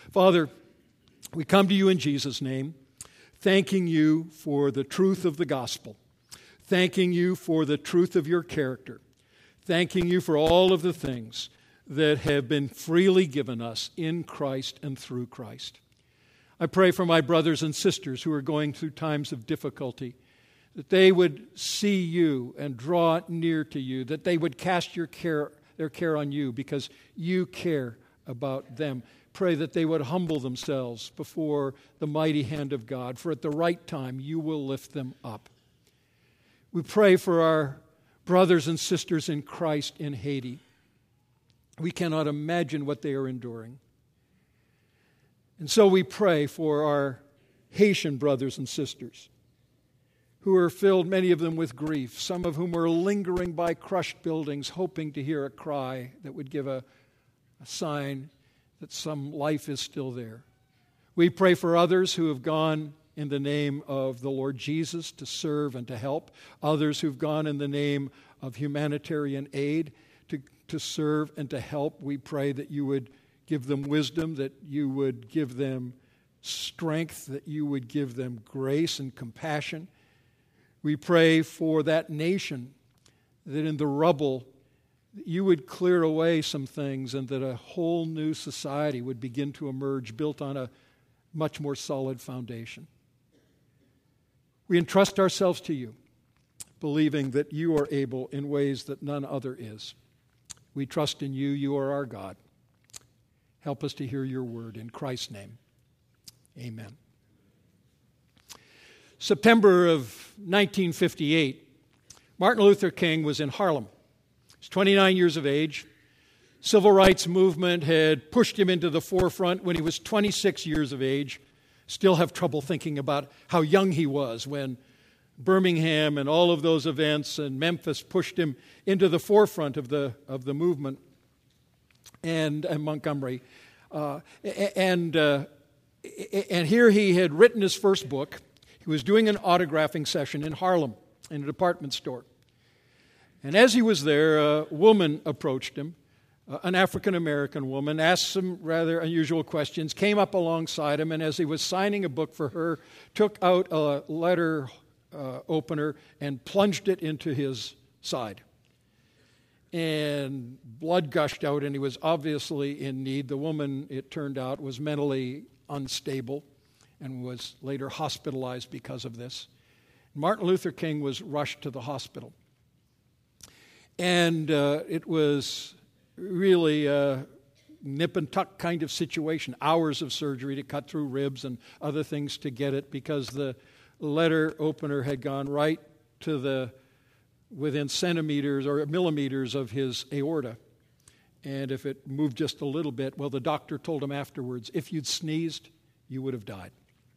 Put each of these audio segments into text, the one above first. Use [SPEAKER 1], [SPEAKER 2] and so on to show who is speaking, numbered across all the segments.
[SPEAKER 1] Father, we come to you in Jesus' name, thanking you for the truth of the gospel, thanking you for the truth of your character, thanking you for all of the things that have been freely given us in Christ and through Christ. I pray for my brothers and sisters who are going through times of difficulty, that they would see you and draw near to you, that they would cast their care on you because you care about them. Pray that they would humble themselves before the mighty hand of God, for at the right time you will lift them up. We pray for our brothers and sisters in Christ in Haiti. We cannot imagine what they are enduring. And so we pray for our Haitian brothers and sisters who are filled, many of them, with grief, some of whom are lingering by crushed buildings, hoping to hear a cry that would give a sign that some life is still there. We pray for others who have gone in the name of the Lord Jesus to serve and to help, others who've gone in the name of humanitarian aid to serve and to help. We pray that you would give them wisdom, that you would give them strength, that you would give them grace and compassion. We pray for that nation, that in the rubble you would clear away some things and that a whole new society would begin to emerge built on a much more solid foundation. We entrust ourselves to you, believing that you are able in ways that none other is. We trust in you. You are our God. Help us to hear your word. In Christ's name, amen. September of 1958, Martin Luther King was in Harlem. He was 29 years of age. Civil rights movement had pushed him into the forefront when he was 26 years of age. Still have trouble thinking about how young he was when Birmingham and all of those events and Memphis pushed him into the forefront of the movement, and Montgomery. And here he had written his first book. He was doing an autographing session in Harlem in a department store. And as he was there, a woman approached him, an African-American woman, asked some rather unusual questions, came up alongside him, and as he was signing a book for her, took out a letter opener and plunged it into his side. And blood gushed out, and he was obviously in need. The woman, it turned out, was mentally unstable and was later hospitalized because of this. Martin Luther King was rushed to the hospital. And it was really a nip and tuck kind of situation, hours of surgery to cut through ribs and other things to get it, because the letter opener had gone right to within centimeters or millimeters of his aorta. And if it moved just a little bit, well, the doctor told him afterwards, if you'd sneezed, you would have died.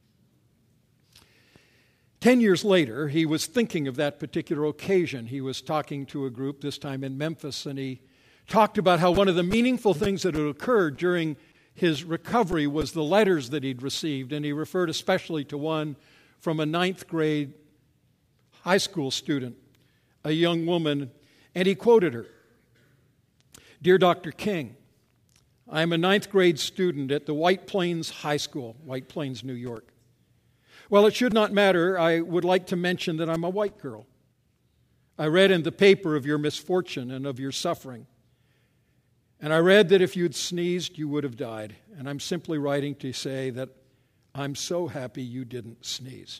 [SPEAKER 1] 10 years later, he was thinking of that particular occasion. He was talking to a group, this time in Memphis, and he talked about how one of the meaningful things that had occurred during his recovery was the letters that he'd received, and he referred especially to one from a 9th grade high school student, a young woman, and he quoted her. Dear Dr. King, I am a 9th grade student at the White Plains High School, White Plains, New York. Well, it should not matter. I would like to mention that I'm a white girl. I read in the paper of your misfortune and of your suffering. And I read that if you'd sneezed, you would have died. And I'm simply writing to say that I'm so happy you didn't sneeze.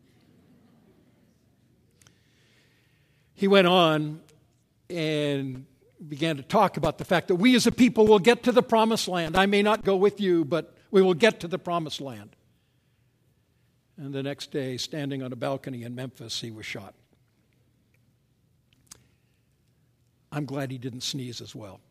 [SPEAKER 1] He went on and began to talk about the fact that we as a people will get to the promised land. I may not go with you, but we will get to the promised land. And the next day, standing on a balcony in Memphis, he was shot. I'm glad he didn't sneeze as well.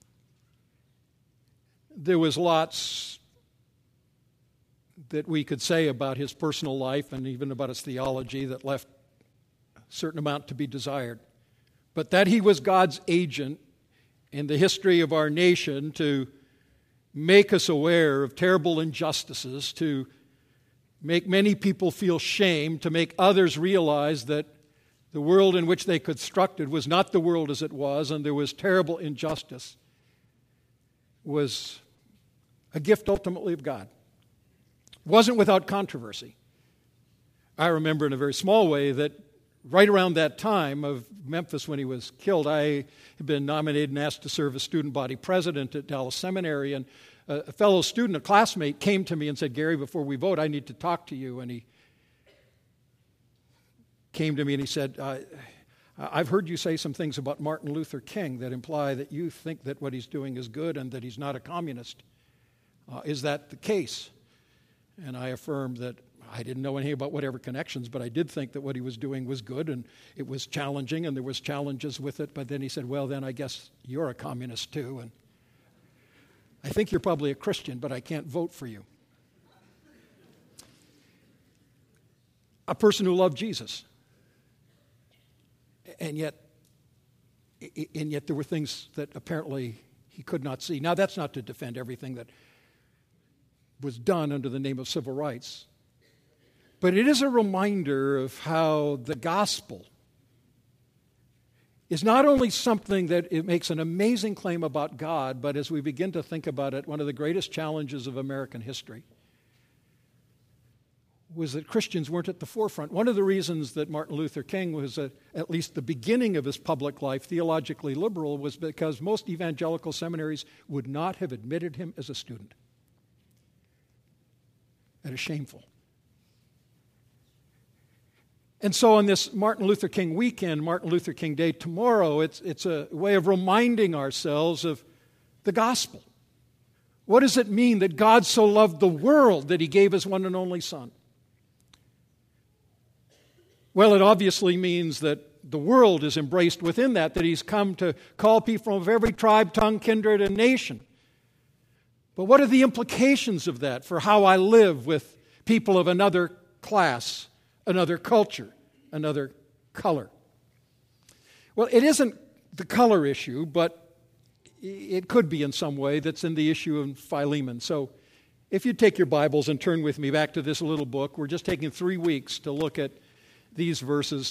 [SPEAKER 1] There was lots that we could say about his personal life and even about his theology that left a certain amount to be desired. But that he was God's agent in the history of our nation to make us aware of terrible injustices, to make many people feel shame, to make others realize that the world in which they constructed was not the world as it was, and there was terrible injustice, was a gift ultimately of God. It wasn't without controversy. I remember in a very small way that right around that time of Memphis when he was killed, I had been nominated and asked to serve as student body president at Dallas Seminary, and a fellow student, a classmate, came to me and said, "Gary, before we vote, I need to talk to you." And he came to me and he said, "I've heard you say some things about Martin Luther King that imply that you think that what he's doing is good and that he's not a communist. Is that the case?" And I affirmed that I didn't know anything about whatever connections, but I did think that what he was doing was good, and it was challenging, and there was challenges with it. But then he said, "Well, then I guess you're a communist too, and I think you're probably a Christian, but I can't vote for you." A person who loved Jesus. And yet there were things that apparently he could not see. Now, that's not to defend everything that was done under the name of civil rights. But it is a reminder of how the gospel is not only something that it makes an amazing claim about God, but as we begin to think about it, one of the greatest challenges of American history was that Christians weren't at the forefront. One of the reasons that Martin Luther King was, at least the beginning of his public life, theologically liberal was because most evangelical seminaries would not have admitted him as a student. That is shameful. And so on this Martin Luther King weekend, Martin Luther King Day tomorrow, it's a way of reminding ourselves of the gospel. What does it mean that God so loved the world that he gave his one and only Son? Well, it obviously means that the world is embraced within that he's come to call people of every tribe, tongue, kindred, and nation. But what are the implications of that for how I live with people of another class, another culture, another color? Well, it isn't the color issue, but it could be in some way. That's in the issue of Philemon. So if you take your Bibles and turn with me back to this little book, we're just taking 3 weeks to look at these verses.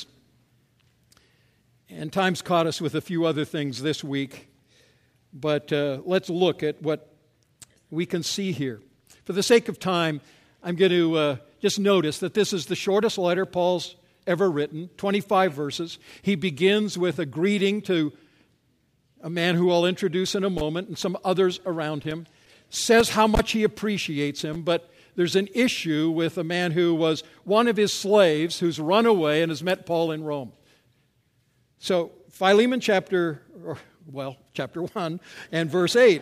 [SPEAKER 1] And time's caught us with a few other things this week, but let's look at what we can see here. For the sake of time, I'm going to just notice that this is the shortest letter Paul's ever written, 25 verses. He begins with a greeting to a man who I'll introduce in a moment and some others around him, says how much he appreciates him, but there's an issue with a man who was one of his slaves who's run away and has met Paul in Rome. So Philemon chapter 1 and verse 8.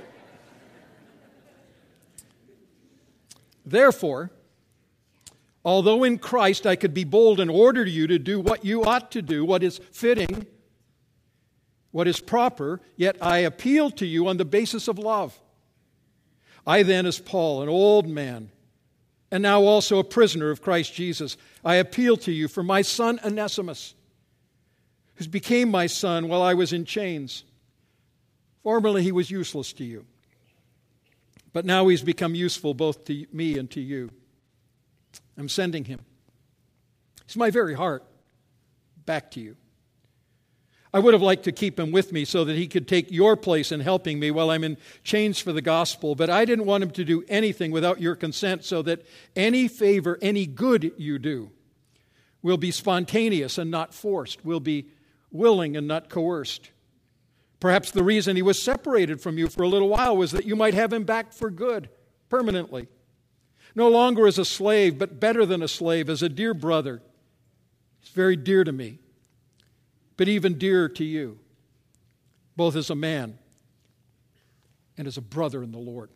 [SPEAKER 1] "Therefore, although in Christ I could be bold and order you to do what you ought to do, what is fitting, what is proper, yet I appeal to you on the basis of love. I then, as Paul, an old man, and now also a prisoner of Christ Jesus, I appeal to you for my son Onesimus, who became my son while I was in chains. Formerly he was useless to you, but now he's become useful both to me and to you. I'm sending him. It's my very heart back to you. I would have liked to keep him with me so that he could take your place in helping me while I'm in chains for the gospel, but I didn't want him to do anything without your consent, so that any favor, any good you do will be spontaneous and not forced, will be willing and not coerced. Perhaps the reason he was separated from you for a little while was that you might have him back for good, permanently. No longer as a slave, but better than a slave, as a dear brother. He's very dear to me, but even dearer to you, both as a man and as a brother in the Lord."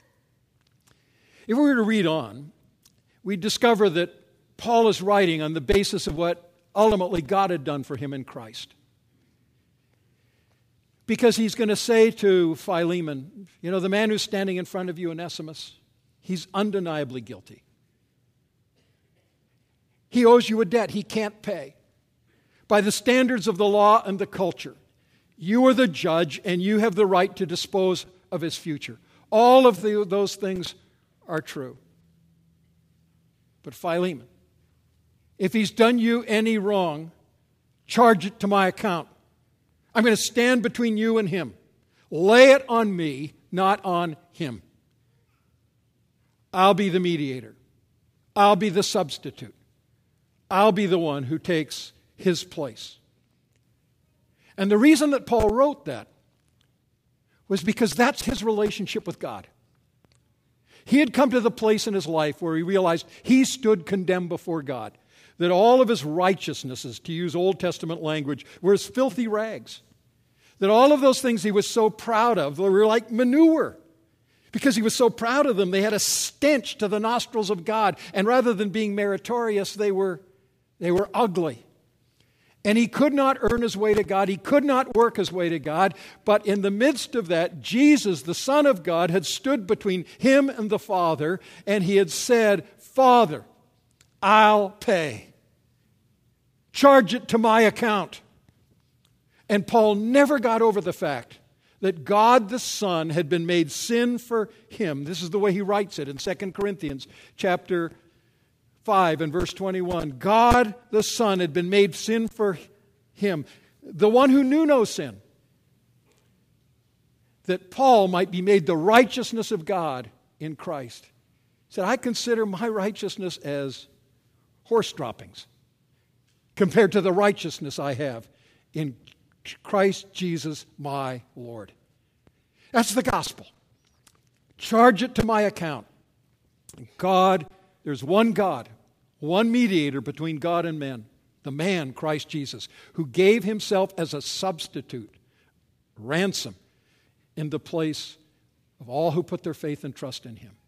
[SPEAKER 1] If we were to read on, we discover that Paul is writing on the basis of what ultimately God had done for him in Christ. Because he's going to say to Philemon, the man who's standing in front of you, Onesimus, he's undeniably guilty. He owes you a debt he can't pay. By the standards of the law and the culture, you are the judge and you have the right to dispose of his future. All of those things are true. But Philemon, if he's done you any wrong, charge it to my account. I'm going to stand between you and him. Lay it on me, not on him. I'll be the mediator. I'll be the substitute. I'll be the one who takes his place. And the reason that Paul wrote that was because that's his relationship with God. He had come to the place in his life where he realized he stood condemned before God, that all of his righteousnesses, to use Old Testament language, were as filthy rags. That all of those things he was so proud of were like manure. Because he was so proud of them, they had a stench to the nostrils of God. And rather than being meritorious, they were ugly. And he could not earn his way to God. He could not work his way to God. But in the midst of that, Jesus, the Son of God, had stood between him and the Father, and he had said, Father, I'll pay. Charge it to my account. And Paul never got over the fact that God the Son had been made sin for him. This is the way he writes it in 2 Corinthians chapter 5 and verse 21. God the Son had been made sin for him, the one who knew no sin, that Paul might be made the righteousness of God in Christ. He said, I consider my righteousness as horse droppings compared to the righteousness I have in Christ Jesus my Lord. That's the gospel. Charge it to my account. God, there's one God, one mediator between God and men, the man, Christ Jesus, who gave himself as a substitute, ransom, in the place of all who put their faith and trust in him.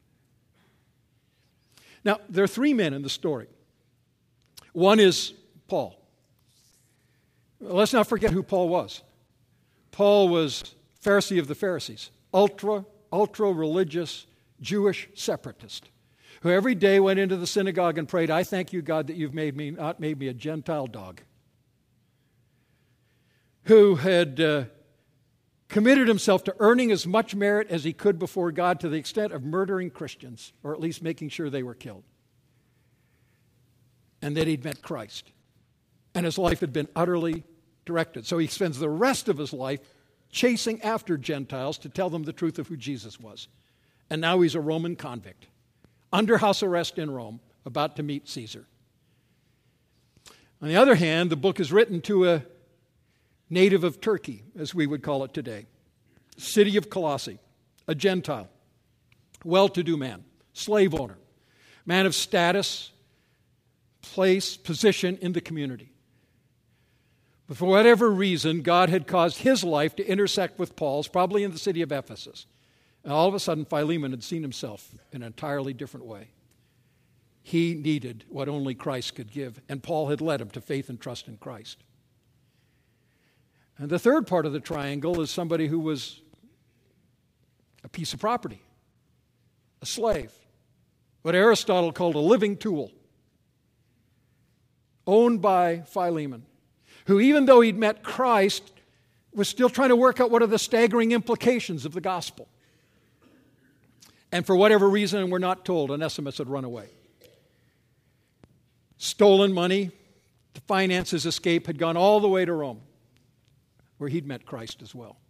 [SPEAKER 1] Now, there are three men in the story. One is Paul. Let's not forget who Paul was. Paul was Pharisee of the Pharisees, ultra-religious Jewish separatist, who every day went into the synagogue and prayed, I thank you, God, that you've not made me a Gentile dog. Who had committed himself to earning as much merit as he could before God to the extent of murdering Christians, or at least making sure they were killed. And then he'd met Christ. And his life had been utterly directed. So he spends the rest of his life chasing after Gentiles to tell them the truth of who Jesus was. And now he's a Roman convict, under house arrest in Rome, about to meet Caesar. On the other hand, the book is written to a native of Turkey, as we would call it today, city of Colossae, a Gentile, well-to-do man, slave owner, man of status, place, position in the community. But for whatever reason, God had caused his life to intersect with Paul's, probably in the city of Ephesus. And all of a sudden, Philemon had seen himself in an entirely different way. He needed what only Christ could give, and Paul had led him to faith and trust in Christ. And the third part of the triangle is somebody who was a piece of property, a slave, what Aristotle called a living tool, owned by Philemon, who, even though he'd met Christ, was still trying to work out what are the staggering implications of the gospel. And for whatever reason, and we're not told, Onesimus had run away. Stolen money to finance his escape had gone all the way to Rome, where he'd met Christ as well.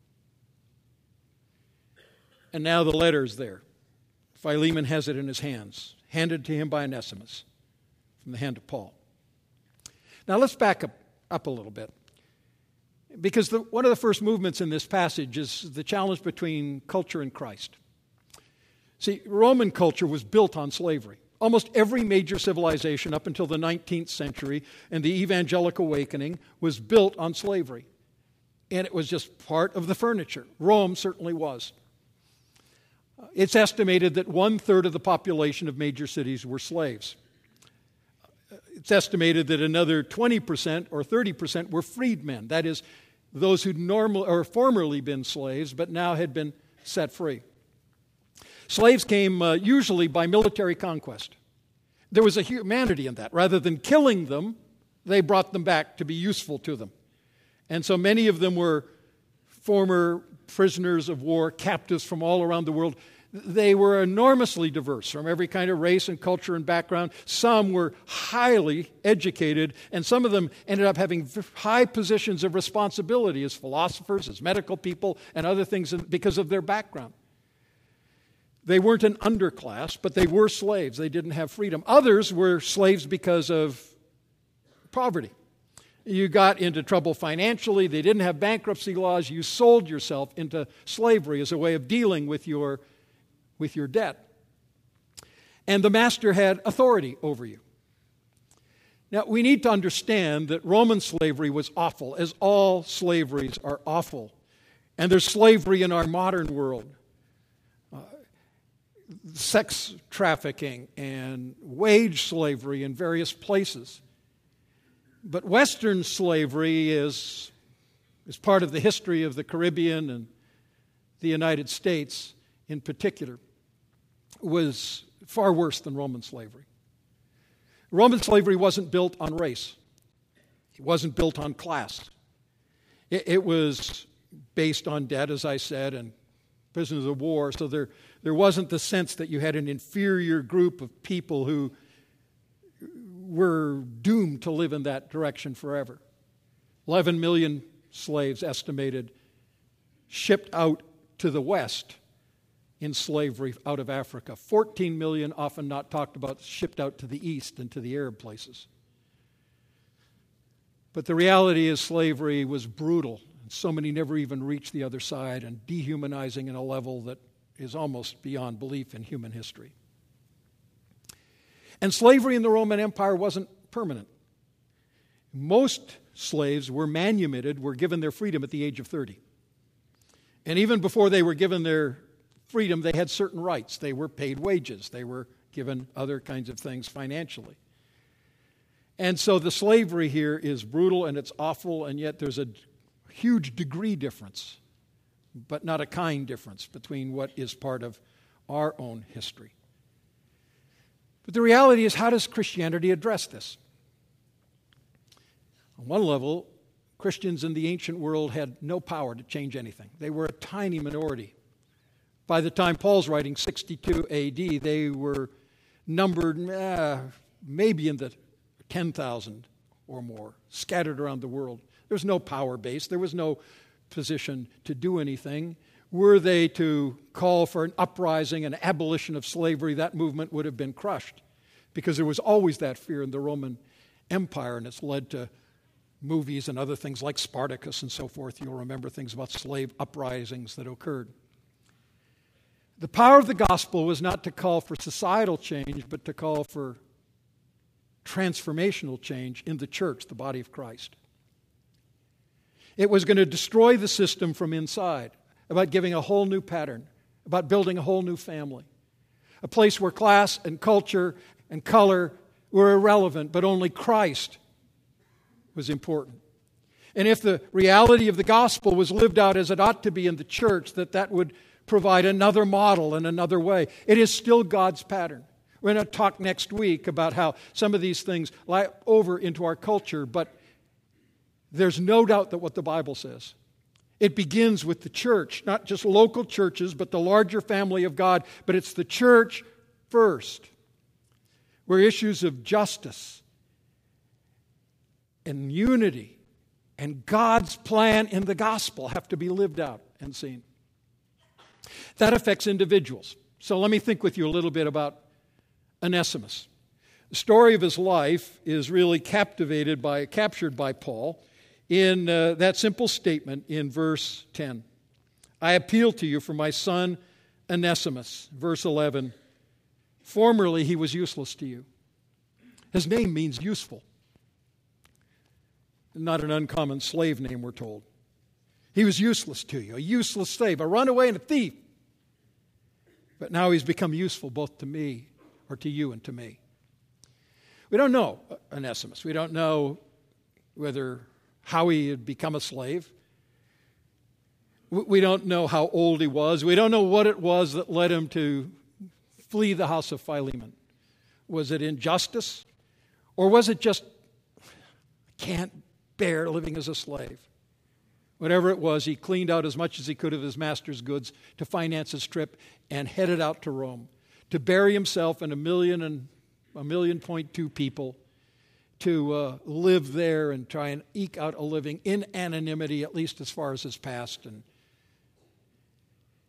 [SPEAKER 1] And now the letter's there. Philemon has it in his hands, handed to him by Onesimus from the hand of Paul. Now let's back up a little bit, because one of the first movements in this passage is the challenge between culture and Christ. See, Roman culture was built on slavery. Almost every major civilization up until the 19th century and the Evangelical Awakening was built on slavery. And it was just part of the furniture. Rome certainly was. It's estimated that 1/3 of the population of major cities were slaves. It's estimated that another 20% or 30% were freedmen. That is, those who'd formerly been slaves but now had been set free. Slaves came usually by military conquest. There was a humanity in that. Rather than killing them, they brought them back to be useful to them. And so many of them were former prisoners of war, captives from all around the world. They were enormously diverse from every kind of race and culture and background. Some were highly educated, and some of them ended up having high positions of responsibility as philosophers, as medical people, and other things because of their background. They weren't an underclass, but they were slaves. They didn't have freedom. Others were slaves because of poverty. You got into trouble financially. They didn't have bankruptcy laws. You sold yourself into slavery as a way of dealing with your debt. And the master had authority over you. Now, we need to understand that Roman slavery was awful, as all slaveries are awful. And there's slavery in our modern world. Sex trafficking and wage slavery in various places. But Western slavery is part of the history of the Caribbean and the United States in particular, was far worse than Roman slavery. Roman slavery wasn't built on race. It wasn't built on class. It was based on debt, as I said, and prisoners of war. So there wasn't the sense that you had an inferior group of people who were doomed to live in that direction forever. 11 million slaves estimated shipped out to the West in slavery out of Africa. 14 million, often not talked about, shipped out to the East and to the Arab places. But the reality is slavery was brutal. And so many never even reached the other side, and dehumanizing in a level that is almost beyond belief in human history. And slavery in the Roman Empire wasn't permanent. Most slaves were manumitted, were given their freedom at the age of 30. And even before they were given their freedom, they had certain rights. They were paid wages. They were given other kinds of things financially. And so the slavery here is brutal and it's awful, and yet there's a huge degree difference, but not a kind difference, between what is part of our own history. But the reality is, how does Christianity address this? On one level, Christians in the ancient world had no power to change anything. They were a tiny minority. By the time Paul's writing, 62 AD, they were numbered maybe in the 10,000 or more, scattered around the world. There was no power base. There was no position to do anything. Were they to call for an uprising, an abolition of slavery, that movement would have been crushed, because there was always that fear in the Roman Empire, and it's led to movies and other things like Spartacus and so forth. You'll remember things about slave uprisings that occurred. The power of the gospel was not to call for societal change, but to call for transformational change in the church, the body of Christ. It was going to destroy the system from inside, about giving a whole new pattern, about building a whole new family, a place where class and culture and color were irrelevant, but only Christ was important. And if the reality of the gospel was lived out as it ought to be in the church, that would provide another model and another way. It is still God's pattern. We're going to talk next week about how some of these things lie over into our culture, but there's no doubt that what the Bible says. It begins with the church, not just local churches, but the larger family of God. But it's the church first, where issues of justice and unity and God's plan in the gospel have to be lived out and seen. That affects individuals. So let me think with you a little bit about Onesimus. The story of his life is really captured by Paul in that simple statement in verse 10. I appeal to you for my son Onesimus. Verse 11. Formerly he was useless to you. His name means useful. Not an uncommon slave name, we're told. He was useless to you, a useless slave, a runaway and a thief. But now he's become useful both to me, or to you and to me. We don't know Onesimus. We don't know how he had become a slave. We don't know how old he was. We don't know what it was that led him to flee the house of Philemon. Was it injustice? Or was it just, can't bear living as a slave? Whatever it was, he cleaned out as much as he could of his master's goods to finance his trip and headed out to Rome to bury himself and 1.2 million people, to live there and try and eke out a living in anonymity, at least as far as his past. And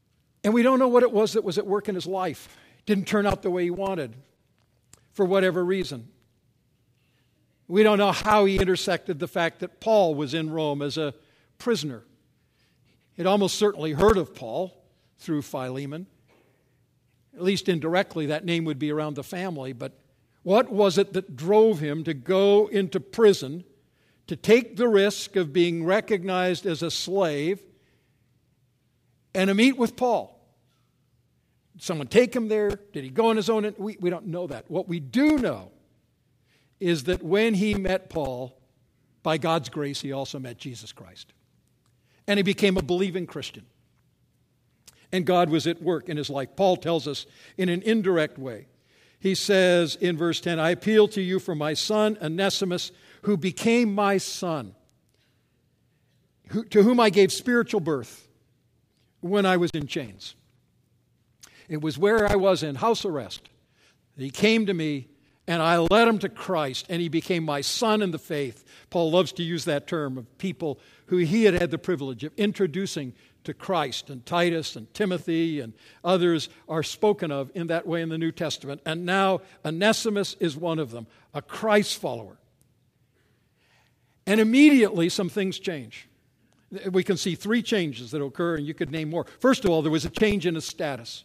[SPEAKER 1] And we don't know what it was that was at work in his life. It didn't turn out the way he wanted, for whatever reason. We don't know how he intersected the fact that Paul was in Rome as a prisoner. He'd almost certainly heard of Paul through Philemon. At least indirectly, that name would be around the family. But what was it that drove him to go into prison, to take the risk of being recognized as a slave, and to meet with Paul? Did someone take him there? Did he go on his own? We don't know that. What we do know is that when he met Paul, by God's grace, he also met Jesus Christ. And he became a believing Christian. And God was at work in his life. Paul tells us in an indirect way. He says in verse 10, I appeal to you for my son, Onesimus, who became my son, to whom I gave spiritual birth when I was in chains. It was where I was in house arrest. He came to me, and I led him to Christ, and he became my son in the faith. Paul loves to use that term of people who he had the privilege of introducing to Christ, and Titus and Timothy and others are spoken of in that way in the New Testament. And now Onesimus is one of them, a Christ follower. And immediately some things change. We can see three changes that occur, and you could name more. First of all, there was a change in his status.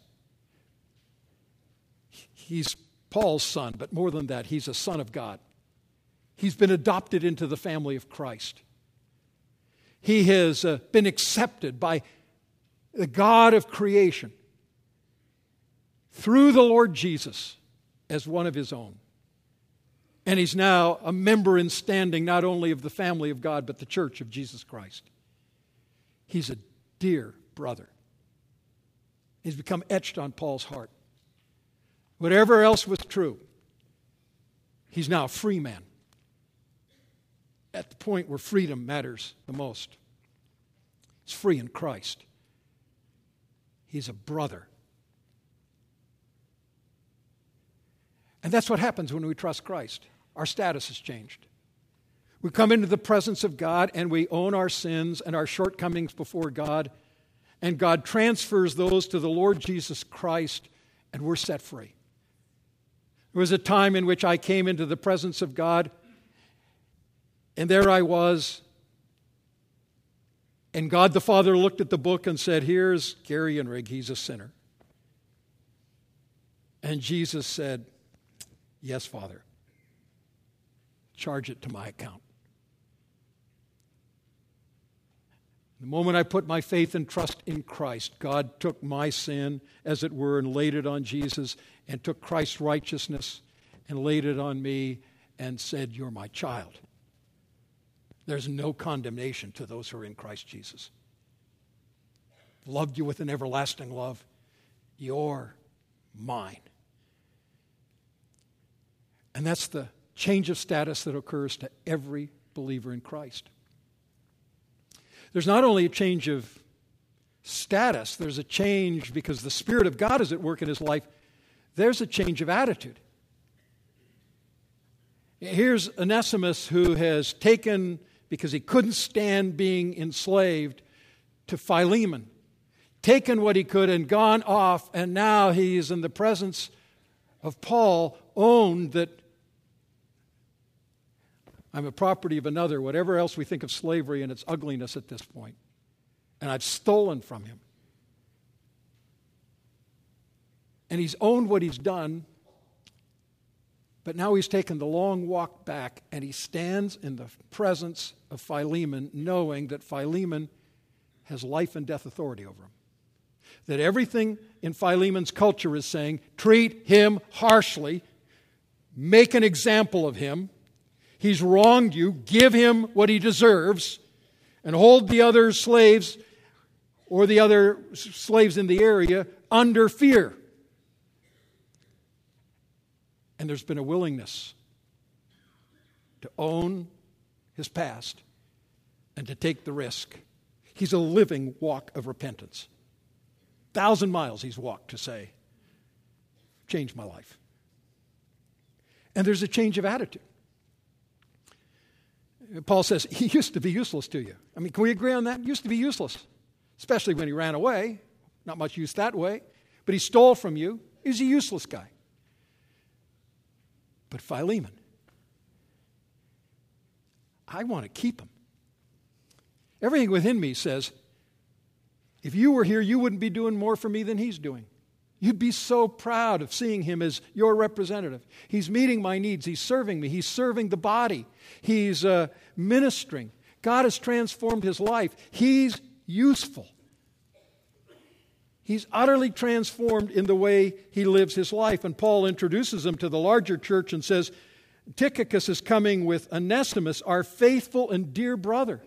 [SPEAKER 1] He's Paul's son, but more than that, he's a son of God. He's been adopted into the family of Christ. He has been accepted by the God of creation through the Lord Jesus as one of his own. And he's now a member in standing not only of the family of God, but the church of Jesus Christ. He's a dear brother. He's become etched on Paul's heart. Whatever else was true, he's now a free man. At the point where freedom matters the most. He's free in Christ. He's a brother. And that's what happens when we trust Christ. Our status has changed. We come into the presence of God and we own our sins and our shortcomings before God, and God transfers those to the Lord Jesus Christ, and we're set free. There was a time in which I came into the presence of God, and there I was, and God the Father looked at the book and said, here's Gary Inrig, he's a sinner. And Jesus said, yes, Father, charge it to my account. The moment I put my faith and trust in Christ, God took my sin, as it were, and laid it on Jesus, and took Christ's righteousness and laid it on me and said, you're my child. There's no condemnation to those who are in Christ Jesus. Loved you with an everlasting love. You're mine. And that's the change of status that occurs to every believer in Christ. There's not only a change of status, there's a change because the Spirit of God is at work in his life. There's a change of attitude. Here's Onesimus, who has taken, because he couldn't stand being enslaved, to Philemon, taken what he could and gone off, and now he is in the presence of Paul, owned that I'm a property of another, whatever else we think of slavery and its ugliness at this point. And I've stolen from him. And he's owned what he's done, but now he's taken the long walk back, and he stands in the presence of Philemon, knowing that Philemon has life and death authority over him. That everything in Philemon's culture is saying, treat him harshly, make an example of him. He's wronged you, give him what he deserves, and hold the other slaves or the other slaves in the area under fear. And there's been a willingness to own his past and to take the risk. He's a living walk of repentance. 1,000 miles he's walked to say, change my life. And there's a change of attitude. Paul says, he used to be useless to you. I mean, can we agree on that? He used to be useless, especially when he ran away. Not much use that way. But he stole from you. He's a useless guy. But Philemon, I want to keep him. Everything within me says, if you were here, you wouldn't be doing more for me than he's doing. You'd be so proud of seeing him as your representative. He's meeting my needs. He's serving me. He's serving the body. He's ministering. God has transformed his life. He's useful. He's utterly transformed in the way he lives his life. And Paul introduces him to the larger church and says, Tychicus is coming with Onesimus, our faithful and dear brother.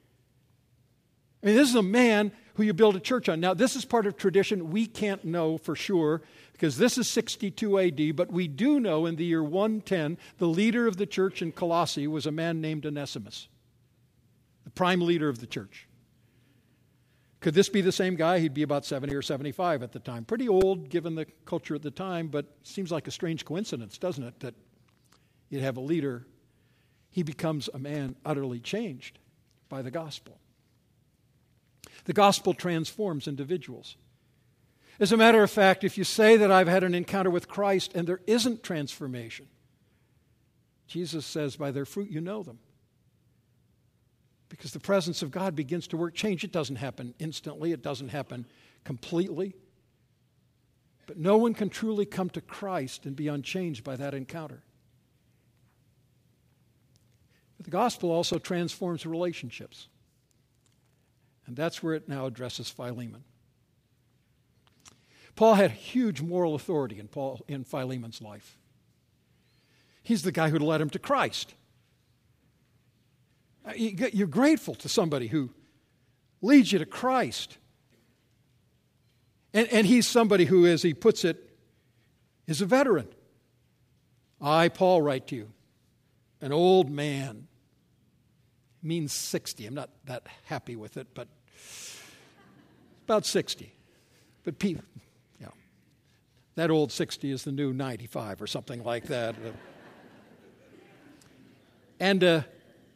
[SPEAKER 1] I mean, this is a man who you build a church on. Now, this is part of tradition. We can't know for sure because this is 62 AD, but we do know in the year 110, the leader of the church in Colossae was a man named Onesimus, the prime leader of the church. Could this be the same guy? He'd be about 70 or 75 at the time. Pretty old given the culture at the time, but seems like a strange coincidence, doesn't it, that you'd have a leader. He becomes a man utterly changed by the gospel. The gospel transforms individuals. As a matter of fact, if you say that I've had an encounter with Christ and there isn't transformation, Jesus says, by their fruit you know them. Because the presence of God begins to work change. It doesn't happen instantly. It doesn't happen completely. But no one can truly come to Christ and be unchanged by that encounter. But the gospel also transforms relationships. And that's where it now addresses Philemon. Paul had huge moral authority in Philemon's life. He's the guy who led him to Christ. You're grateful to somebody who leads you to Christ. And he's somebody who, as he puts it, is a veteran. I, Paul, write to you, an old man. It means 60. I'm not that happy with it, but about 60. But people, that old 60 is the new 95 or something like that. And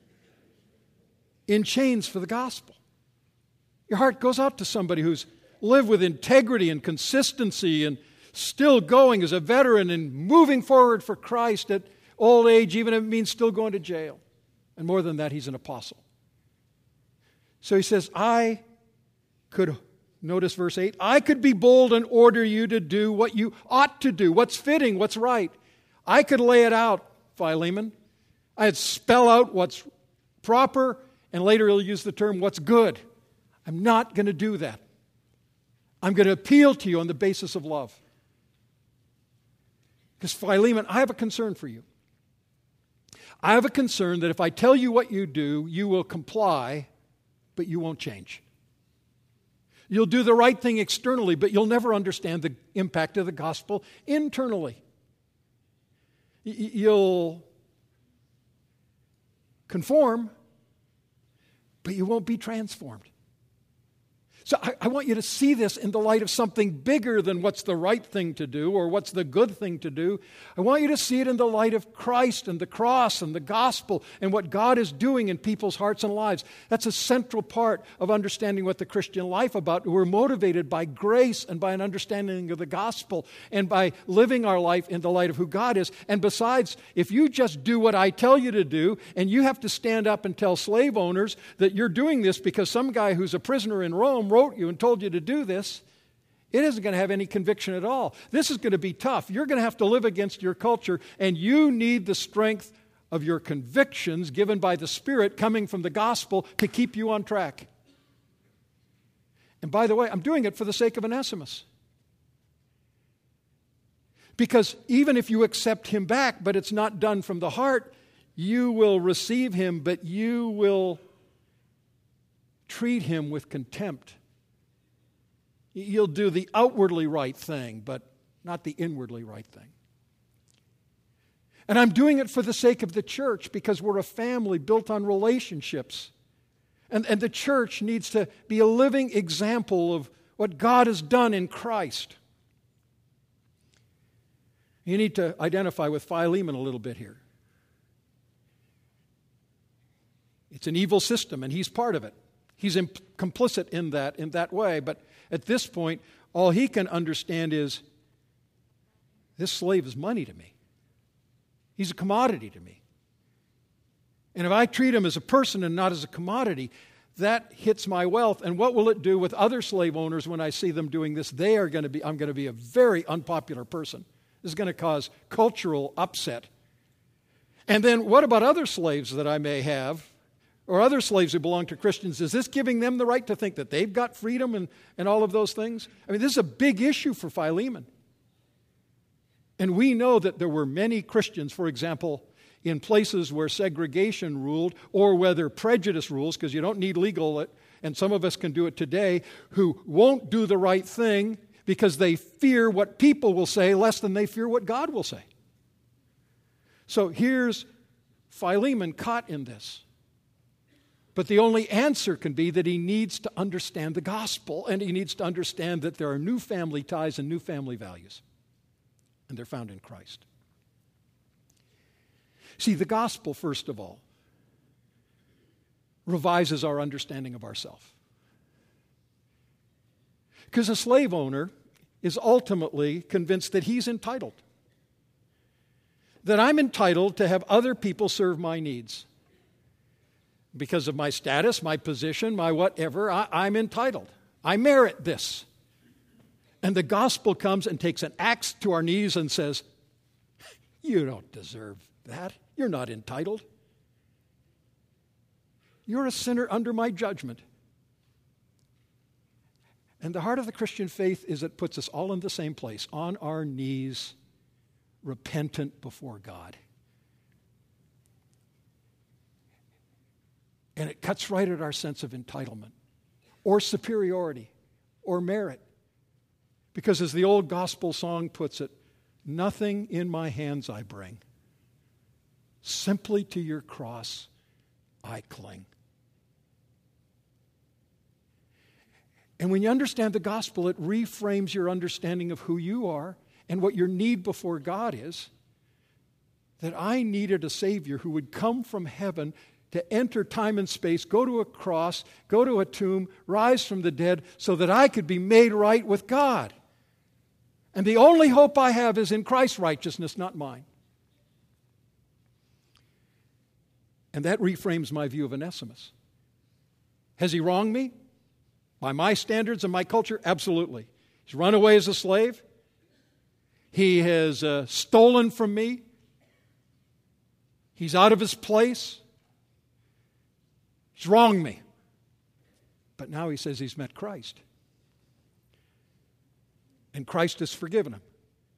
[SPEAKER 1] in chains for the gospel. Your heart goes out to somebody who's lived with integrity and consistency and still going as a veteran and moving forward for Christ at old age, even if it means still going to jail. And more than that, he's an apostle. So he says, notice verse 8, I could be bold and order you to do what you ought to do, what's fitting, what's right. I could lay it out, Philemon. I'd spell out what's proper, and later he'll use the term, what's good. I'm not going to do that. I'm going to appeal to you on the basis of love. Because Philemon, I have a concern for you. I have a concern that if I tell you what you do, you will comply, but you won't change. You'll do the right thing externally, but you'll never understand the impact of the gospel internally. You'll conform, but you won't be transformed. So I want you to see this in the light of something bigger than what's the right thing to do or what's the good thing to do. I want you to see it in the light of Christ and the cross and the gospel and what God is doing in people's hearts and lives. That's a central part of understanding what the Christian life about. We're motivated by grace and by an understanding of the gospel and by living our life in the light of who God is. And besides, if you just do what I tell you to do and you have to stand up and tell slave owners that you're doing this because some guy who's a prisoner in Rome wrote you and told you to do this, it isn't going to have any conviction at all. This is going to be tough. You're going to have to live against your culture, and you need the strength of your convictions given by the Spirit coming from the gospel to keep you on track. And by the way, I'm doing it for the sake of Onesimus. Because even if you accept him back, but it's not done from the heart, you will receive him, but you will treat him with contempt. You'll do the outwardly right thing, but not the inwardly right thing. And I'm doing it for the sake of the church because we're a family built on relationships. And the church needs to be a living example of what God has done in Christ. You need to identify with Philemon a little bit here. It's an evil system, and he's part of it. He's complicit in that way. But at this point, all he can understand is, this slave is money to me. He's a commodity to me. And if I treat him as a person and not as a commodity, that hits my wealth. And what will it do with other slave owners when I see them doing this? I'm going to be a very unpopular person. This is going to cause cultural upset. And then what about other slaves that I may have, or other slaves who belong to Christians? Is this giving them the right to think that they've got freedom and all of those things? I mean, this is a big issue for Philemon. And we know that there were many Christians, for example, in places where segregation ruled or whether prejudice rules, because you don't need legal, and some of us can do it today, who won't do the right thing because they fear what people will say less than they fear what God will say. So here's Philemon caught in this. But the only answer can be that he needs to understand the gospel, and he needs to understand that there are new family ties and new family values. And they're found in Christ. See, the gospel, first of all, revises our understanding of ourselves. Because a slave owner is ultimately convinced that he's entitled. That I'm entitled to have other people serve my needs. Because of my status, my position, my whatever, I'm entitled. I merit this. And the gospel comes and takes an axe to our knees and says, you don't deserve that. You're not entitled. You're a sinner under my judgment. And the heart of the Christian faith is it puts us all in the same place, on our knees, repentant before God. And it cuts right at our sense of entitlement or superiority or merit. Because as the old gospel song puts it, nothing in my hands I bring. Simply to your cross I cling. And when you understand the gospel, it reframes your understanding of who you are and what your need before God is. That I needed a Savior who would come from heaven to enter time and space, go to a cross, go to a tomb, rise from the dead, so that I could be made right with God. And the only hope I have is in Christ's righteousness, not mine. And that reframes my view of Onesimus. Has he wronged me? By my standards and my culture? Absolutely. He's run away as a slave. He has stolen from me. He's out of his place. He's wronged me. But now he says he's met Christ. And Christ has forgiven him.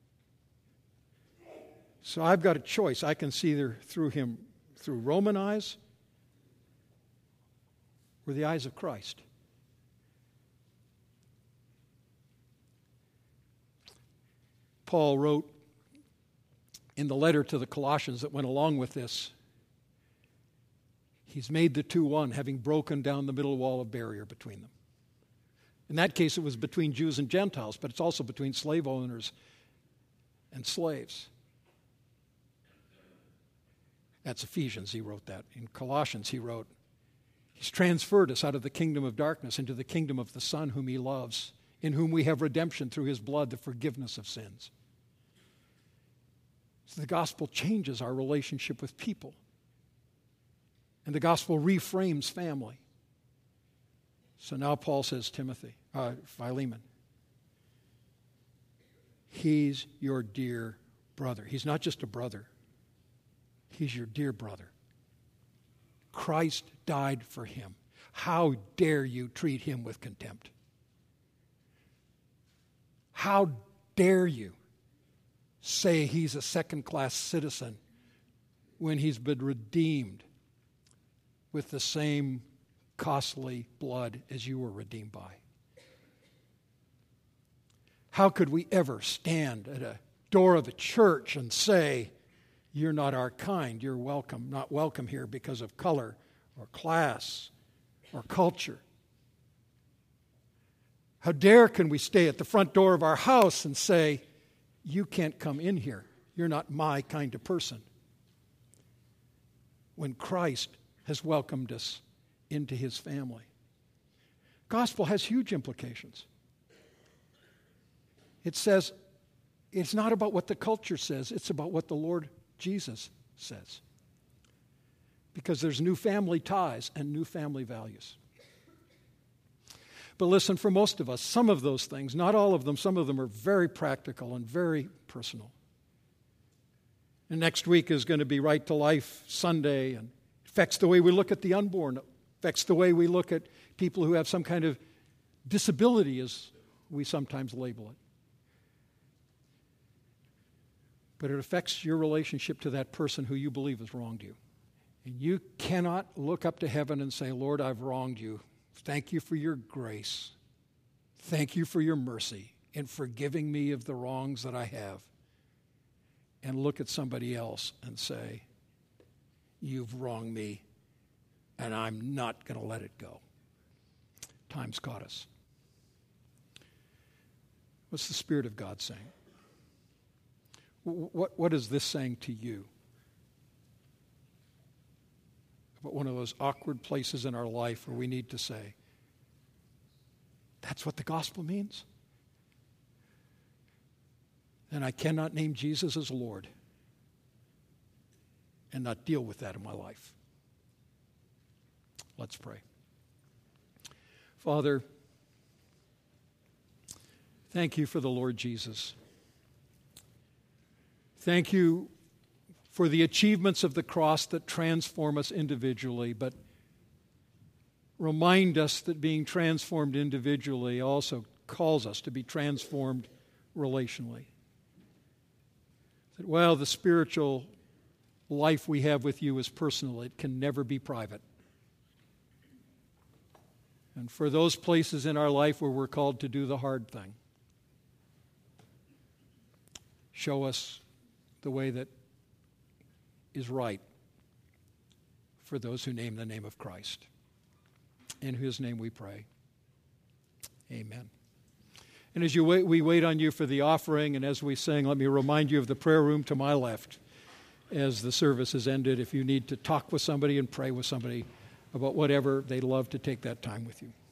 [SPEAKER 1] So I've got a choice. I can see either through him, through Roman eyes, or the eyes of Christ. Paul wrote in the letter to the Colossians that went along with this, he's made the two one, having broken down the middle wall of barrier between them. In that case, it was between Jews and Gentiles, but it's also between slave owners and slaves. That's Ephesians, he wrote that. In Colossians, he wrote, he's transferred us out of the kingdom of darkness into the kingdom of the Son whom he loves, in whom we have redemption through his blood, the forgiveness of sins. So the gospel changes our relationship with people. And the gospel reframes family. So now Paul says, Philemon, he's your dear brother. He's not just a brother. He's your dear brother. Christ died for him. How dare you treat him with contempt? How dare you say he's a second-class citizen when he's been redeemed with the same costly blood as you were redeemed by? How could we ever stand at a door of a church and say, you're not our kind, you're welcome, not welcome here because of color or class or culture? How dare can we stay at the front door of our house and say, you can't come in here, you're not my kind of person, when Christ has welcomed us into his family? gospel has huge implications. It says, it's not about what the culture says, it's about what the Lord Jesus says. Because there's new family ties and new family values. But listen, for most of us, some of those things, not all of them, some of them are very practical and very personal. And next week is going to be Right to Life Sunday, and it affects the way we look at the unborn, it affects the way we look at people who have some kind of disability, as we sometimes label it. But it affects your relationship to that person who you believe has wronged you. And you cannot look up to heaven and say, Lord, I've wronged you. Thank you for your grace. Thank you for your mercy in forgiving me of the wrongs that I have. And look at somebody else and say, you've wronged me, and I'm not going to let it go. Time's caught us. What's the Spirit of God saying? What is this saying to you? About one of those awkward places in our life where we need to say, that's what the gospel means? Then I cannot name Jesus as Lord and not deal with that in my life. Let's pray. Father, thank you for the Lord Jesus. Thank you for the achievements of the cross that transform us individually, but remind us that being transformed individually also calls us to be transformed relationally. That while the spiritual life we have with you is personal, it can never be private. And for those places in our life where we're called to do the hard thing, show us the way that is right for those who name the name of Christ. In whose name we pray. Amen. And as we wait on you for the offering, and as we sing, let me remind you of the prayer room to my left as the service has ended. If you need to talk with somebody and pray with somebody about whatever, they'd love to take that time with you.